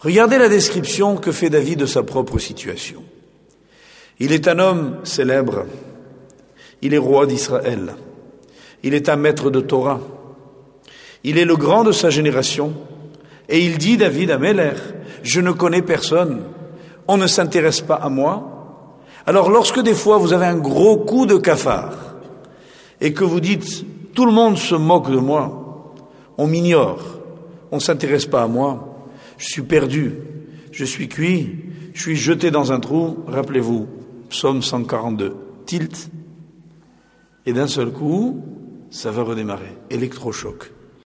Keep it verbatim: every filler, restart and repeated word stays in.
Regardez la description que fait David de sa propre situation. Il est un homme célèbre, il est roi d'Israël, il est un maître de Torah, il est le grand de sa génération, et il dit, David Améler, je ne connais personne, on ne s'intéresse pas à moi. Alors lorsque des fois vous avez un gros coup de cafard, et que vous dites, tout le monde se moque de moi, on m'ignore, on ne s'intéresse pas à moi, je suis perdu, je suis cuit, je suis jeté dans un trou, rappelez-vous, Psaume cent quarante-deux, tilt, et d'un seul coup, ça va redémarrer, électrochoc.